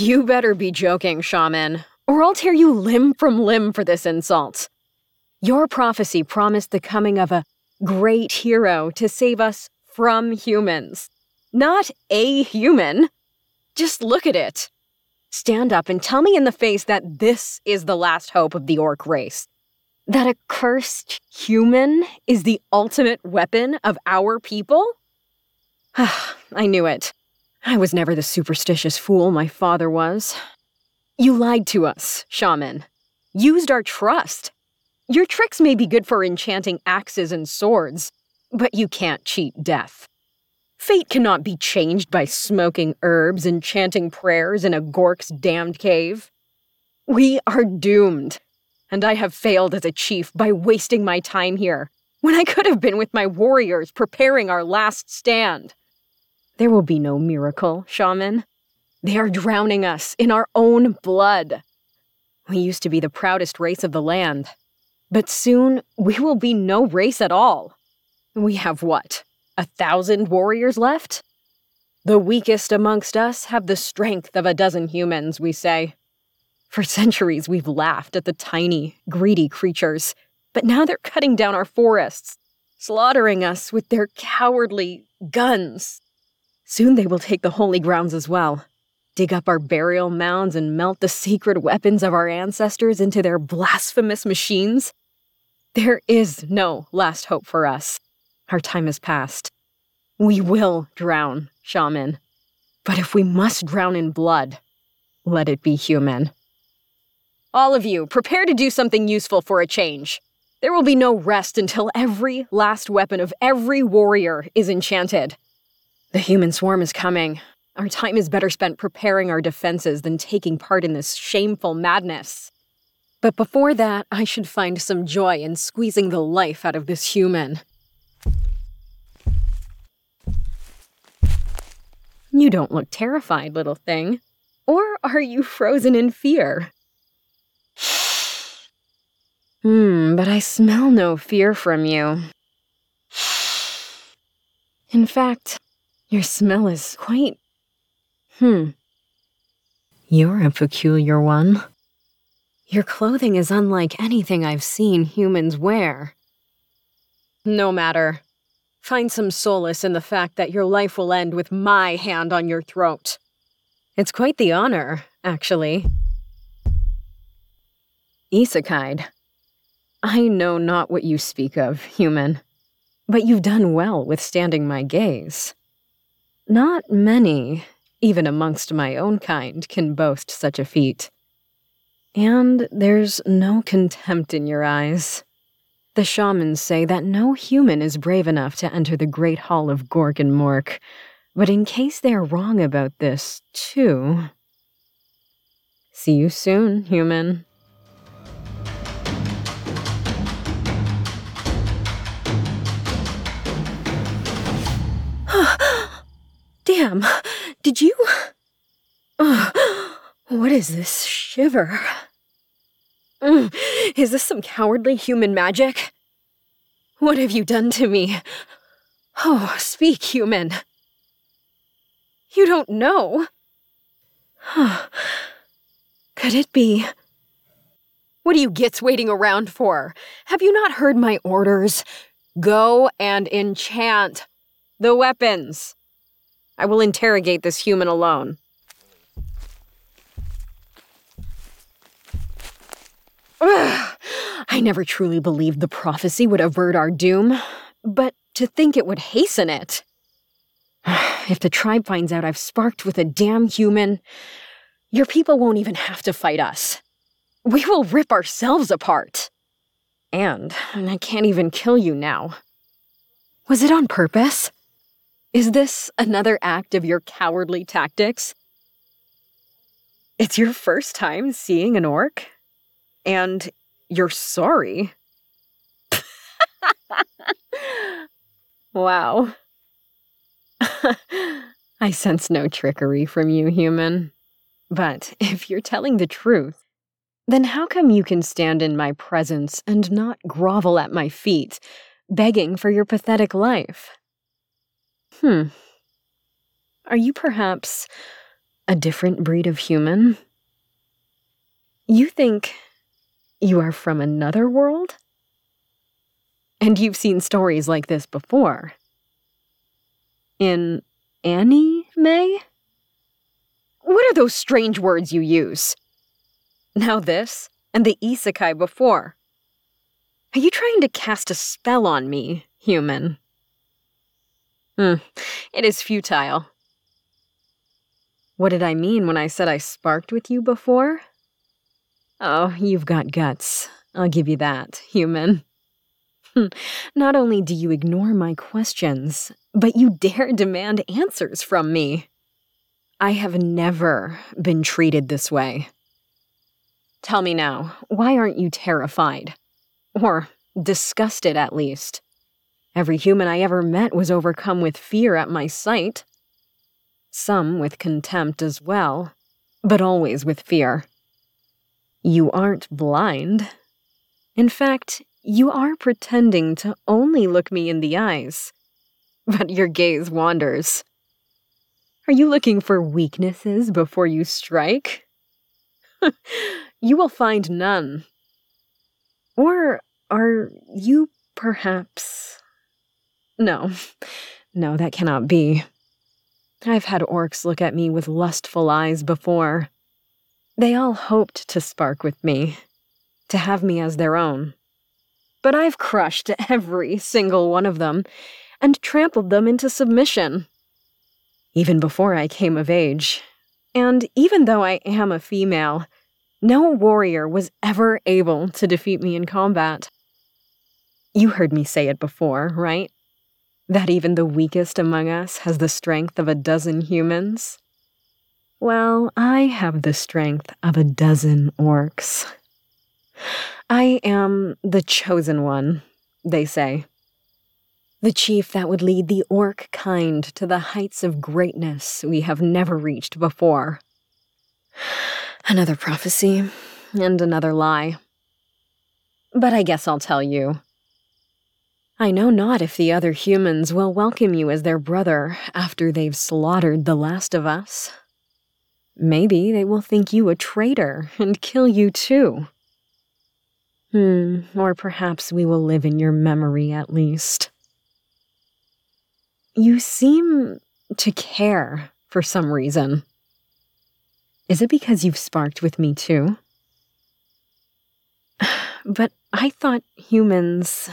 You better be joking, shaman, or I'll tear you limb from limb for this insult. Your prophecy promised the coming of a great hero to save us from humans. Not a human. Just look at it. Stand up and tell me in the face that this is the last hope of the orc race. That a cursed human is the ultimate weapon of our people? I knew it. I was never the superstitious fool my father was. You lied to us, shaman. Used our trust. Your tricks may be good for enchanting axes and swords, but you can't cheat death. Fate cannot be changed by smoking herbs and chanting prayers in a Gork's damned cave. We are doomed, and I have failed as a chief by wasting my time here, when I could have been with my warriors preparing our last stand. There will be no miracle, shaman. They are drowning us in our own blood. We used to be the proudest race of the land, but soon we will be no race at all. We have what? 1,000 warriors left? The weakest amongst us have the strength of 12 humans, we say. For centuries we've laughed at the tiny, greedy creatures, but now they're cutting down our forests, slaughtering us with their cowardly guns. Soon they will take the holy grounds as well, dig up our burial mounds and melt the sacred weapons of our ancestors into their blasphemous machines. There is no last hope for us. Our time is past. We will drown, shaman. But if we must drown in blood, let it be human. All of you, prepare to do something useful for a change. There will be no rest until every last weapon of every warrior is enchanted. The human swarm is coming. Our time is better spent preparing our defenses than taking part in this shameful madness. But before that, I should find some joy in squeezing the life out of this human. You don't look terrified, little thing. Or are you frozen in fear? But I smell no fear from you. In fact, your smell is quite... You're a peculiar one. Your clothing is unlike anything I've seen humans wear. No matter. Find some solace in the fact that your life will end with my hand on your throat. It's quite the honor, actually. Isekide. I know not what you speak of, human, but you've done well withstanding my gaze. Not many, even amongst my own kind, can boast such a feat. And there's no contempt in your eyes. The shamans say that no human is brave enough to enter the great hall of Gork and Mork, but in case they are wrong about this, too... See you soon, human. Damn, did you... what is this shiver? Is this some cowardly human magic? What have you done to me? Oh, speak, human. You don't know? Could it be... What are you gits waiting around for? Have you not heard my orders? Go and enchant the weapons. I will interrogate this human alone. I never truly believed the prophecy would avert our doom, but to think it would hasten it. If the tribe finds out I've sparked with a damn human, your people won't even have to fight us. We will rip ourselves apart. And I can't even kill you now. Was it on purpose? Is this another act of your cowardly tactics? It's your first time seeing an orc? And you're sorry? Wow. I sense no trickery from you, human. But if you're telling the truth, then how come you can stand in my presence and not grovel at my feet, begging for your pathetic life? Are you perhaps A different breed of human? You think you are from another world? And you've seen stories like this before. In anime? What are those strange words you use? Now this, and the isekai before. Are you trying to cast a spell on me, human? It is futile. What did I mean when I said I sparked with you before? Oh, you've got guts. I'll give you that, human. Not only do you ignore my questions, but you dare demand answers from me. I have never been treated this way. Tell me now, why aren't you terrified? Or disgusted, at least? Every human I ever met was overcome with fear at my sight. Some with contempt as well, but always with fear. You aren't blind. In fact, you are pretending to only look me in the eyes, but your gaze wanders. Are you looking for weaknesses before you strike? You will find none. Or are you perhaps... No, that cannot be. I've had orcs look at me with lustful eyes before. They all hoped to spark with me, to have me as their own. But I've crushed every single one of them and trampled them into submission. Even before I came of age, and even though I am a female, no warrior was ever able to defeat me in combat. You heard me say it before, right? That even the weakest among us has the strength of a dozen humans? Well, I have the strength of a dozen orcs. I am the chosen one, they say. The chief that would lead the orc kind to the heights of greatness we have never reached before. Another prophecy, and another lie. But I guess I'll tell you. I know not if the other humans will welcome you as their brother after they've slaughtered the last of us. Maybe they will think you a traitor and kill you too. Or perhaps we will live in your memory at least. You seem to care for some reason. Is it because you've sparked with me too? But I thought humans...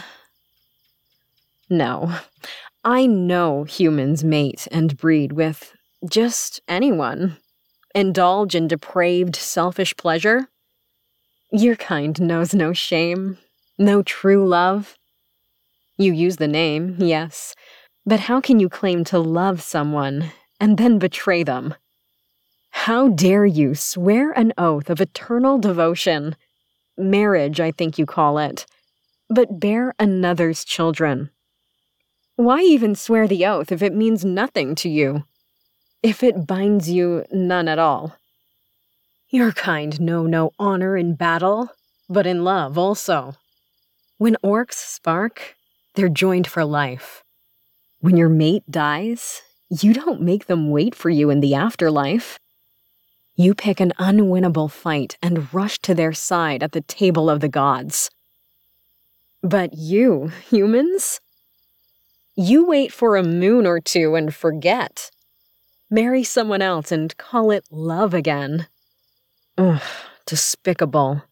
No, I know humans mate and breed with just anyone. Indulge in depraved, selfish pleasure. Your kind knows no shame, no true love. You use the name, yes, but how can you claim to love someone and then betray them? How dare you swear an oath of eternal devotion, marriage I think you call it, but bear another's children? Why even swear the oath if it means nothing to you? If it binds you none at all? Your kind know no honor in battle, but in love also. When orcs spark, they're joined for life. When your mate dies, you don't make them wait for you in the afterlife. You pick an unwinnable fight and rush to their side at the table of the gods. But you, humans? You wait for a moon or two and forget. Marry someone else and call it love again. Ugh, despicable.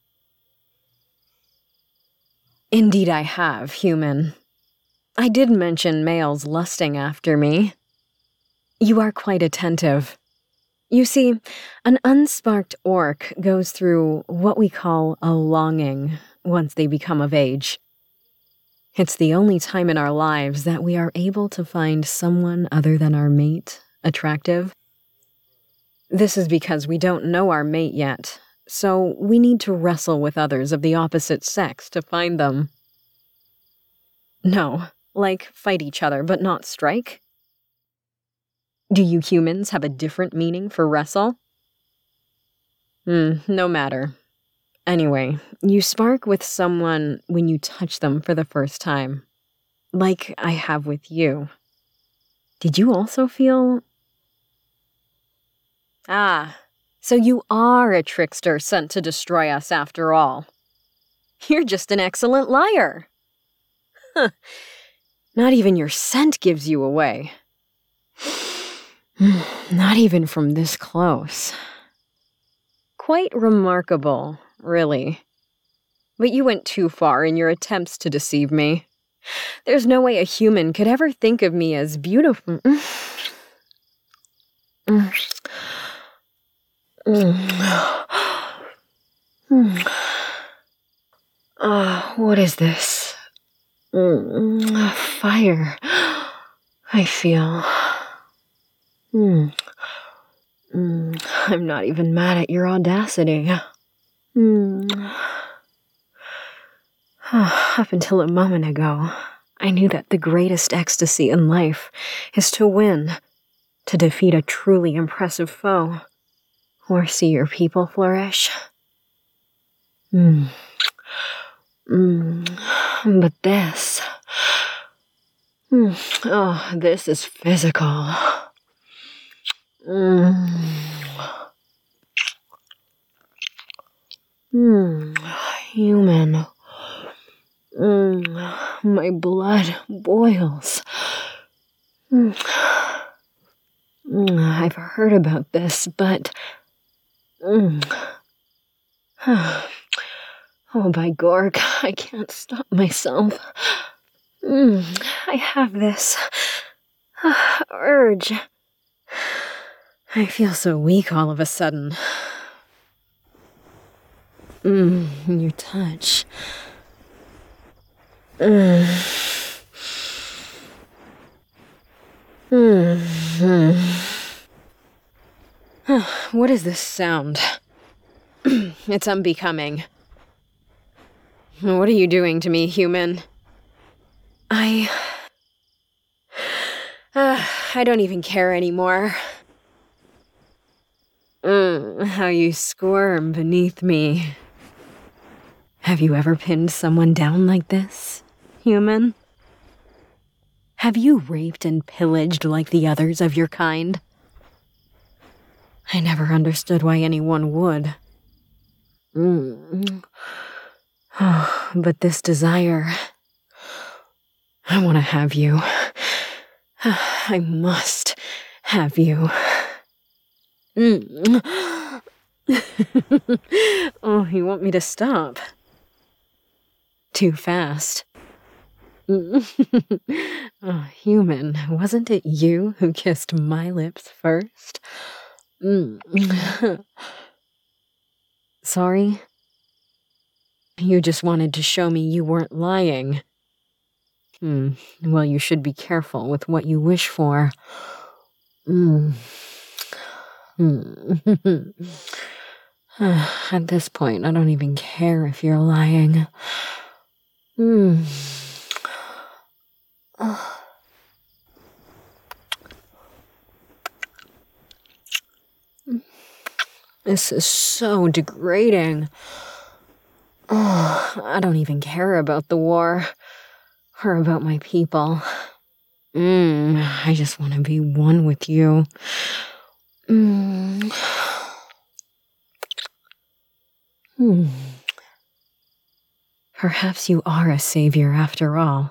Indeed I have, human. I did mention males lusting after me. You are quite attentive. You see, an unsparked orc goes through what we call a longing once they become of age. It's the only time in our lives that we are able to find someone other than our mate attractive. This is because we don't know our mate yet, so we need to wrestle with others of the opposite sex to find them. No, like fight each other but not strike? Do you humans have a different meaning for wrestle? No matter. Anyway, you spark with someone when you touch them for the first time. Like I have with you. Did you also feel... Ah, so you are a trickster sent to destroy us after all. You're just an excellent liar. Huh. Not even your scent gives you away. Not even from this close. Quite remarkable, really. But you went too far in your attempts to deceive me. There's no way a human could ever think of me as beautiful. What is this? Fire. I feel. I'm not even mad at your audacity. Up until a moment ago, I knew that the greatest ecstasy in life is to win, to defeat a truly impressive foe, or see your people flourish. But this... this is physical. Human. My blood boils. I've heard about this, but... Oh, by Gork, I can't stop myself. I have this... urge. I feel so weak all of a sudden. Your touch. What is this sound? It's unbecoming. What are you doing to me, human? I don't even care anymore. How you squirm beneath me. Have you ever pinned someone down like this, human? Have you raped and pillaged like the others of your kind? I never understood why anyone would. But this desire... I want to have you. I must have you. Oh, you want me to stop? Too fast. Oh, human, wasn't it you who kissed my lips first? Sorry? You just wanted to show me you weren't lying. Well, you should be careful with what you wish for. At this point, I don't even care if you're lying. This is so degrading. I don't even care about the war. Or about my people. I just want to be one with you. Perhaps you are a savior after all.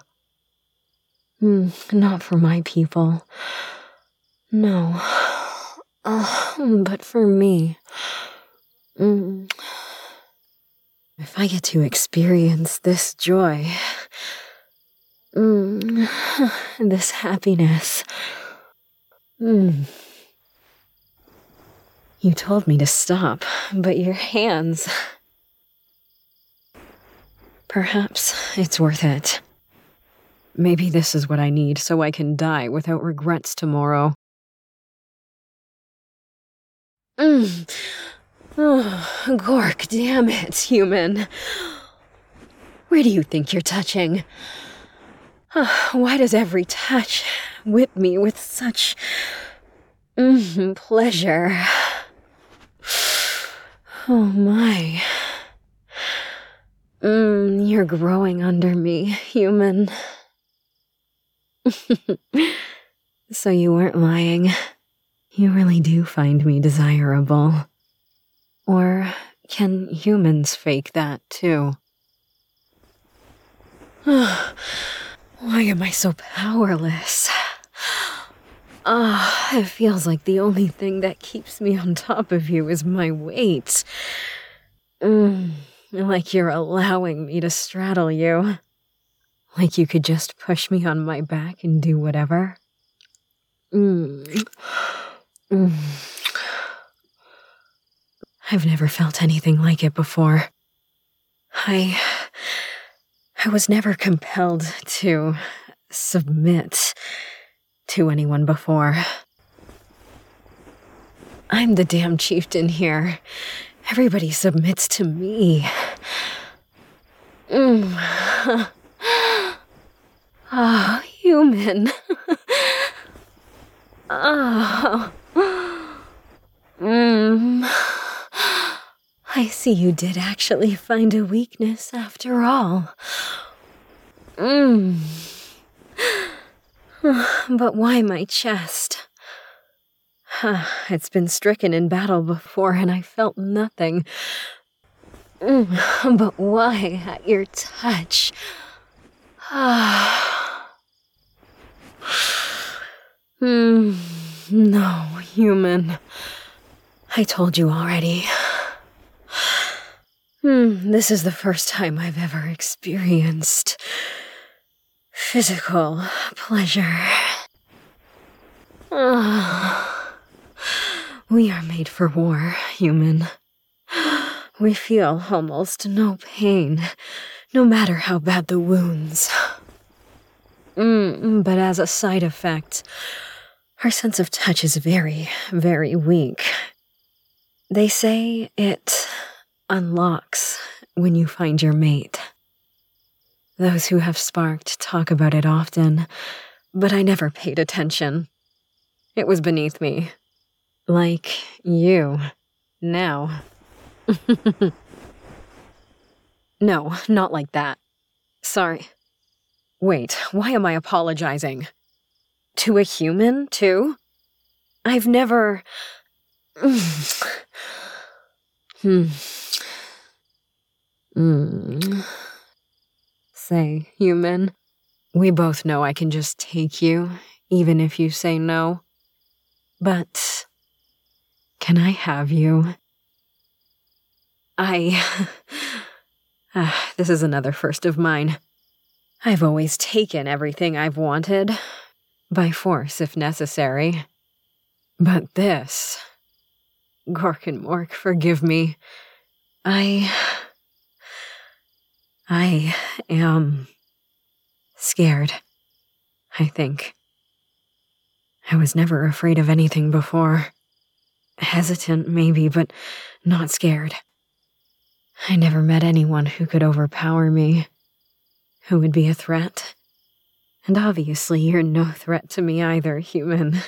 Not for my people. No. But for me. If I get to experience this joy... this happiness. You told me to stop, but your hands... Perhaps it's worth it. Maybe this is what I need so I can die without regrets tomorrow. Gork, damn it, human. Where do you think you're touching? Why does every touch whip me with such pleasure? Oh my. You're growing under me, human. So you weren't lying. You really do find me desirable. Or can humans fake that too? Why am I so powerless? It feels like the only thing that keeps me on top of you is my weight. Like you're allowing me to straddle you. Like you could just push me on my back and do whatever. I've never felt anything like it before. I was never compelled to submit to anyone before. I'm the damn chieftain here. Everybody submits to me. Human. I see you did actually find a weakness after all. But why my chest? It's been stricken in battle before and I felt nothing. But why at your touch? No, human. I told you already. This is the first time I've ever experienced physical pleasure. We are made for war, human. We feel almost no pain, no matter how bad the wounds. But as a side effect, our sense of touch is very, very weak. They say it unlocks when you find your mate. Those who have sparked talk about it often, but I never paid attention. It was beneath me. Like you. Now. No, not like that. Sorry. Wait, why am I apologizing? To a human, too? I've never... Say, human. We both know I can just take you, even if you say no. But... can I have you? This is another first of mine. I've always taken everything I've wanted. By force, if necessary. But this... Gork and Mork, forgive me. I am... scared, I think. I was never afraid of anything before. Hesitant, maybe, but not scared. I never met anyone who could overpower me, who would be a threat. And obviously you're no threat to me either, human.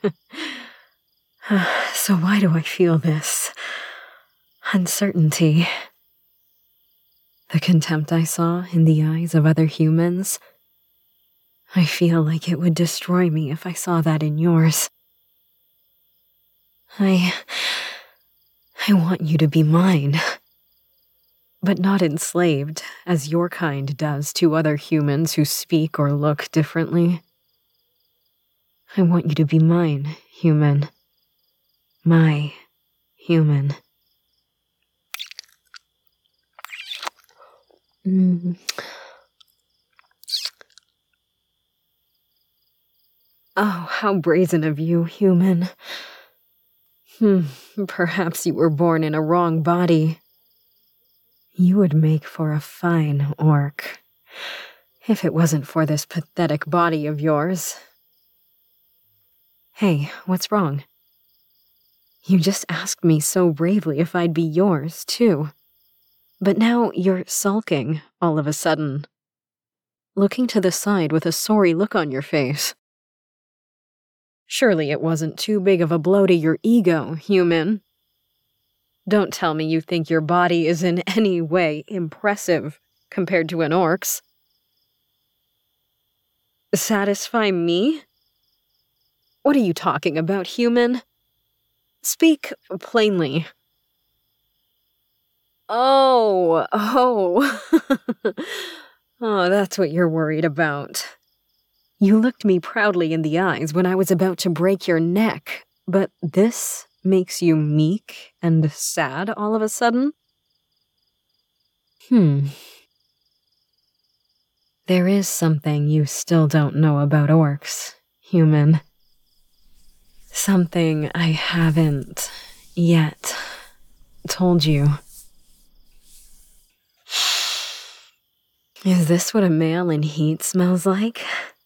So why do I feel this uncertainty? The contempt I saw in the eyes of other humans? I feel like it would destroy me if I saw that in yours. I want you to be mine. But not enslaved, as your kind does to other humans who speak or look differently. I want you to be mine, human. My human. Oh, how brazen of you, human. Perhaps you were born in a wrong body. You would make for a fine orc, if it wasn't for this pathetic body of yours. Hey, what's wrong? You just asked me so bravely if I'd be yours, too. But now you're sulking, all of a sudden. Looking to the side with a sorry look on your face. Surely it wasn't too big of a blow to your ego, human. Don't tell me you think your body is in any way impressive compared to an orc's. Satisfy me? What are you talking about, human? Speak plainly. Oh. Oh, that's what you're worried about. You looked me proudly in the eyes when I was about to break your neck, but this makes you meek and sad all of a sudden? There is something you still don't know about orcs, human. Something I haven't yet told you. Is this what a male in heat smells like?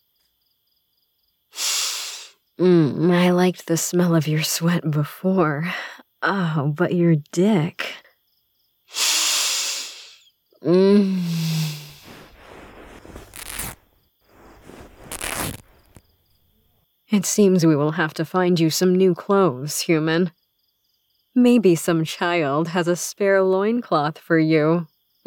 I liked the smell of your sweat before. Oh, but your dick. It seems we will have to find you some new clothes, human. Maybe some child has a spare loincloth for you.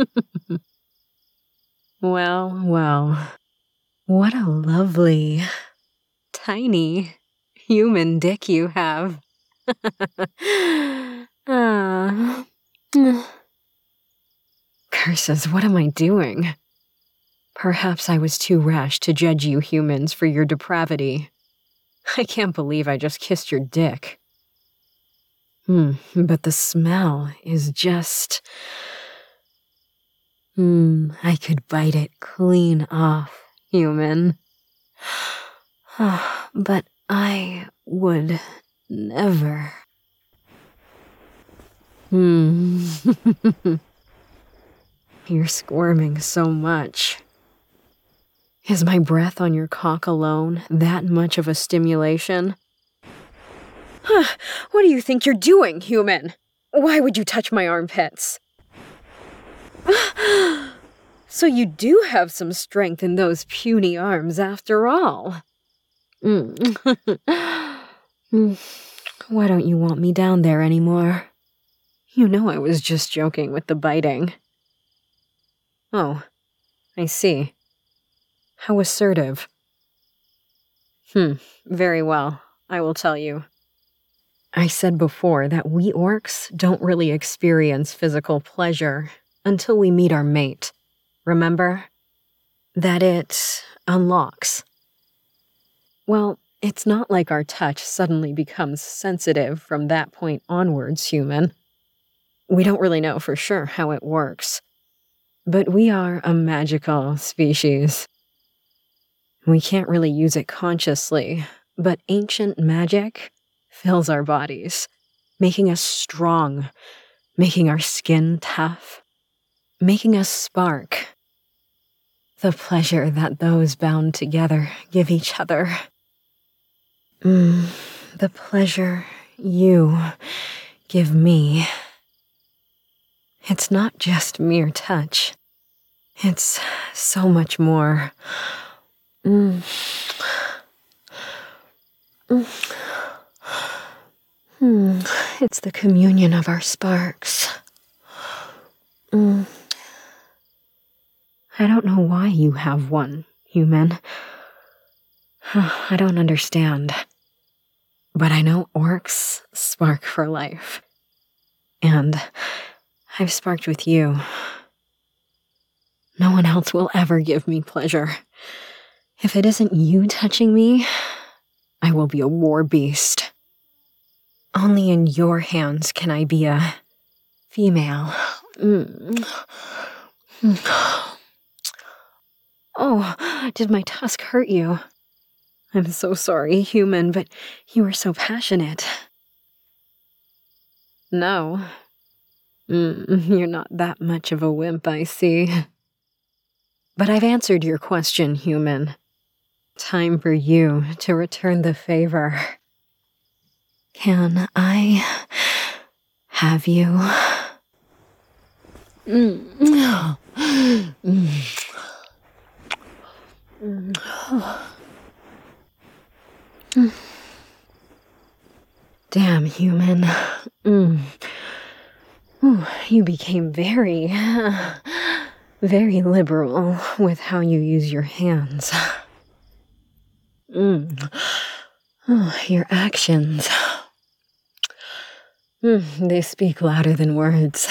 Well. What a lovely, tiny, human dick you have. Curses, what am I doing? Perhaps I was too rash to judge you humans for your depravity. I can't believe I just kissed your dick. But the smell is just... I could bite it clean off, human. But I would never. You're squirming so much. Is my breath on your cock alone that much of a stimulation? What do you think you're doing, human? Why would you touch my armpits? So you do have some strength in those puny arms after all. Why don't you want me down there anymore? You know I was just joking with the biting. Oh, I see. How assertive. Very well, I will tell you. I said before that we orcs don't really experience physical pleasure until we meet our mate. Remember? That it unlocks. Well, it's not like our touch suddenly becomes sensitive from that point onwards, human. We don't really know for sure how it works. But we are a magical species. We can't really use it consciously, but ancient magic fills our bodies, making us strong, making our skin tough, making us spark. The pleasure that those bound together give each other. The pleasure you give me. It's not just mere touch. It's so much more. It's the communion of our sparks. I don't know why you have one, human. I don't understand. But I know orcs spark for life. And I've sparked with you. No one else will ever give me pleasure. If it isn't you touching me, I will be a war beast. Only in your hands can I be a female. Oh, did my tusk hurt you? I'm so sorry, human, but you were so passionate. No. You're not that much of a wimp, I see. But I've answered your question, human. Time for you to return the favor. Can I have you? Damn, human. You became very liberal with how you use your hands. Your actions. They speak louder than words.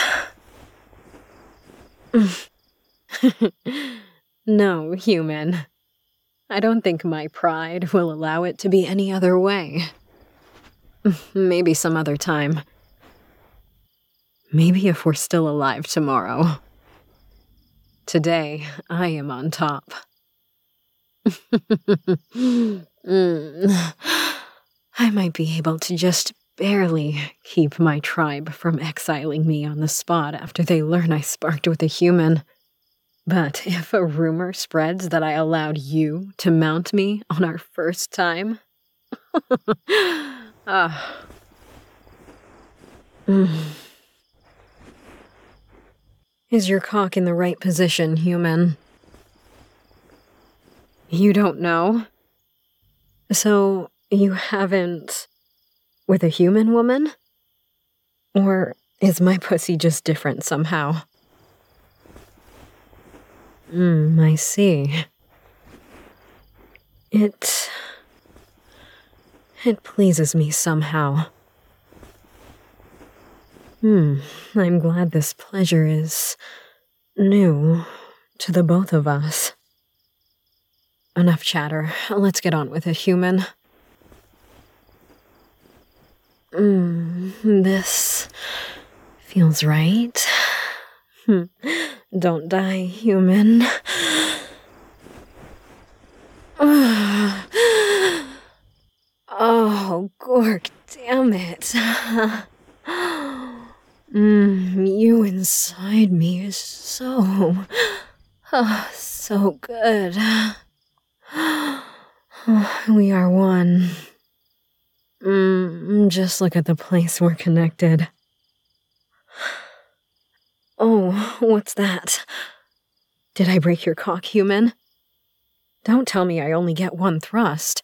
No, human. I don't think my pride will allow it to be any other way. Maybe some other time. Maybe if we're still alive tomorrow. Today, I am on top. I might be able to just barely keep my tribe from exiling me on the spot after they learn I sparked with a human. But if a rumor spreads that I allowed you to mount me on our first time... Is your cock in the right position, human? You don't know? So, you haven't... with a human woman? Or is my pussy just different somehow? I see. It pleases me somehow. I'm glad this pleasure is new to the both of us. Enough chatter. Let's get on with it, human. This feels right. Don't die, human. Oh, Gork, damn it. You inside me is so good. We are one. Just look at the place we're connected. Oh, what's that? Did I break your cock, human? Don't tell me I only get one thrust.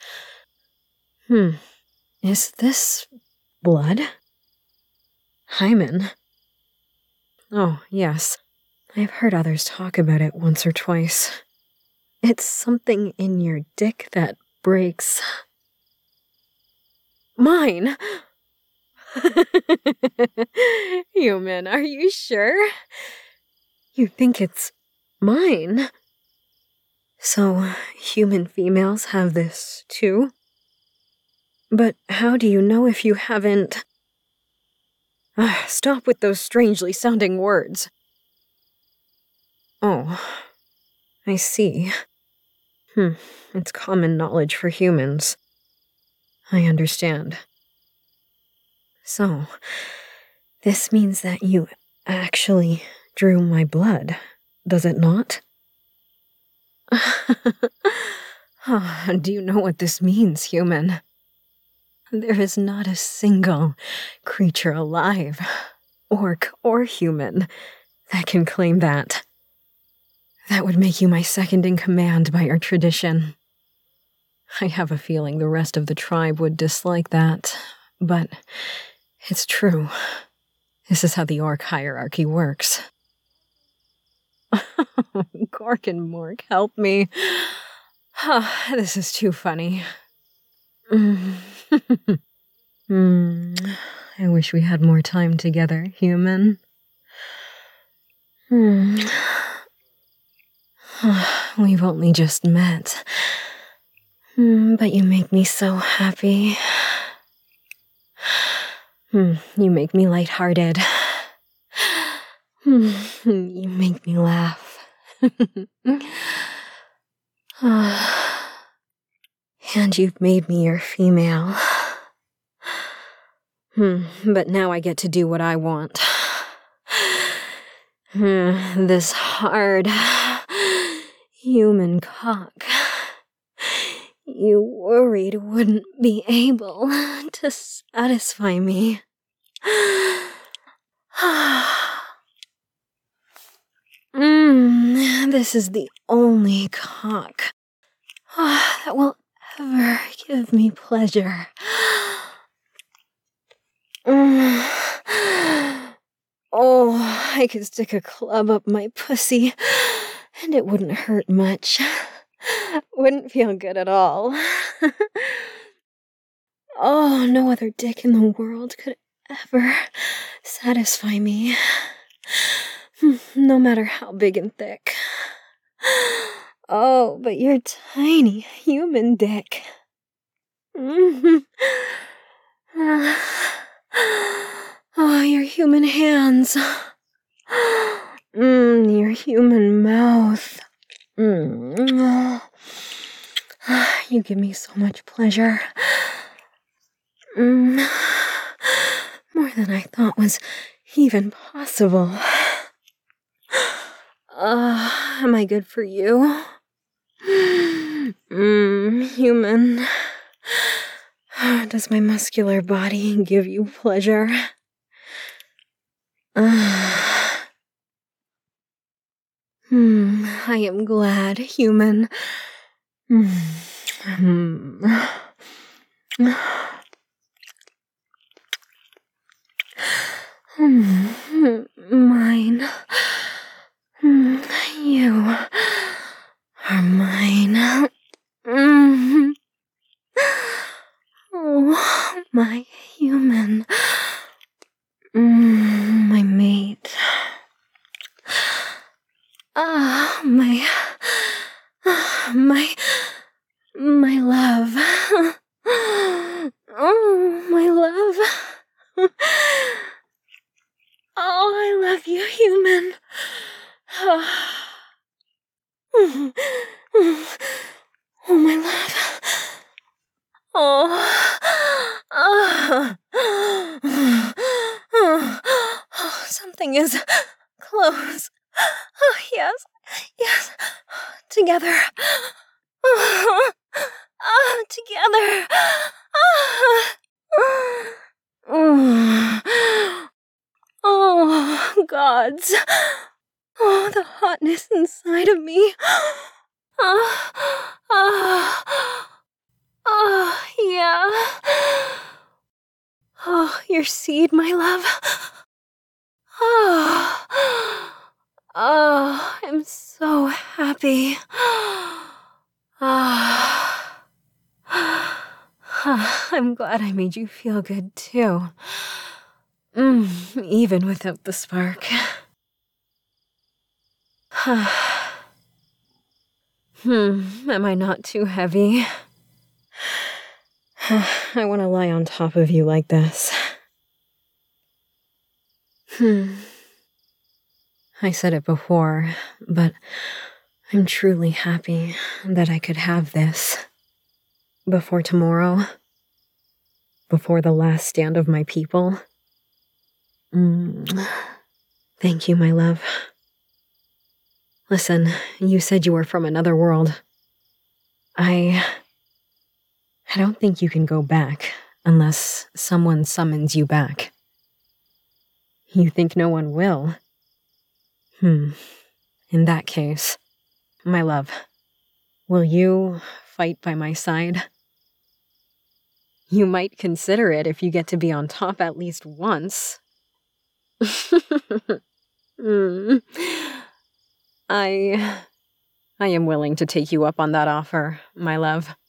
Is this blood? Hymen? Oh, yes. I've heard others talk about it once or twice. It's something in your dick that breaks. Mine? Human, are you sure? You think it's mine? So, human females have this too? But how do you know if you haven't... Stop with those strangely sounding words. Oh, I see. It's common knowledge for humans. I understand. So, this means that you actually drew my blood, does it not? Do you know what this means, human? There is not a single creature alive, orc or human, that can claim that. That would make you my second in command by our tradition. I have a feeling the rest of the tribe would dislike that, but it's true. This is how the orc hierarchy works. Gork and Mork, help me. This is too funny. I wish we had more time together, human. We've only just met. But you make me so happy. You make me lighthearted. You make me laugh. And you've made me your female. But now I get to do what I want. This hard human cock. You worried wouldn't be able to satisfy me. This is the only cock that will ever give me pleasure. Oh, I could stick a club up my pussy, and it wouldn't hurt much. Wouldn't feel good at all. Oh, no other dick in the world could ever satisfy me. No matter how big and thick. Oh, but your tiny human dick. Oh, your human hands. Your human mouth. You give me so much pleasure. More than I thought was even possible. Am I good for you? Human. Does my muscular body give you pleasure? I am glad, human. Mine. You are mine. Oh, my human. My mate. My love. Oh, my love. Oh, I love you, human. Oh, my love. Oh, something is close. Oh, yes, yes. Together. Together. Oh, gods. Oh, the hotness inside of me. Yeah. Oh, your seed, my love. Oh, I'm so happy. I'm glad I made you feel good, too. Even without the spark. Am I not too heavy? I want to lie on top of you like this. I said it before, but I'm truly happy that I could have this. Before tomorrow. Before the last stand of my people. Thank you, my love. Listen, you said you were from another world. I don't think you can go back unless someone summons you back. You think no one will? In that case, my love, will you fight by my side? You might consider it if you get to be on top at least once. I am willing to take you up on that offer, my love.